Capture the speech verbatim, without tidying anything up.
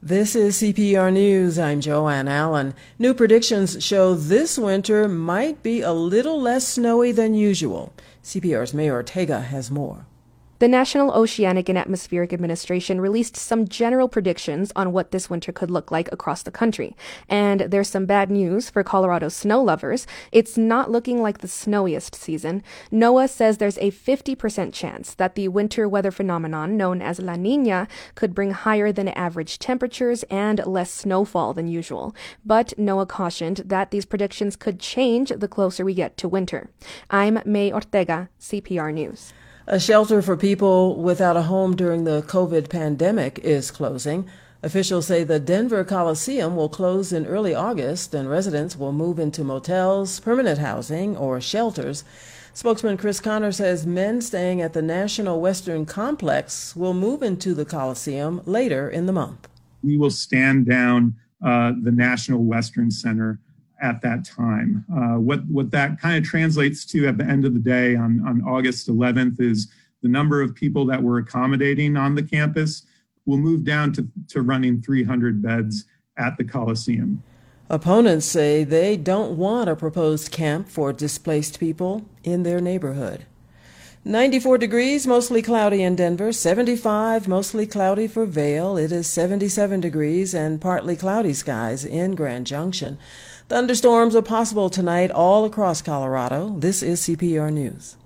This is C P R News. I'm Joanne Allen. New predictions show this winter might be a little less snowy than usual. C P R's May Ortega has more. The National Oceanic and Atmospheric Administration released some general predictions on what this winter could look like across the country. And there's some bad news for Colorado snow lovers. It's not looking like the snowiest season. NOAA says there's a fifty percent chance that the winter weather phenomenon known as La Niña could bring higher than average temperatures and less snowfall than usual. But NOAA cautioned that these predictions could change the closer we get to winter. I'm May Ortega, C P R News. A shelter for people without a home during the COVID pandemic is closing. Officials say the Denver Coliseum will close in early August and residents will move into motels, permanent housing, or shelters. Spokesman Chris Connor says men staying at the National Western Complex will move into the Coliseum later in the month. We will stand down uh, the National Western Center at that time. Uh, what, what that kind of translates to at the end of the day on, on August eleventh is the number of people that we're accommodating on the campus will move down to, to running three hundred beds at the Coliseum. Opponents say they don't want a proposed camp for displaced people in their neighborhood. ninety-four degrees, mostly cloudy in Denver. seventy-five, mostly cloudy for Vail. It is seventy-seven degrees and partly cloudy skies in Grand Junction. Thunderstorms are possible tonight all across Colorado. This is C P R News.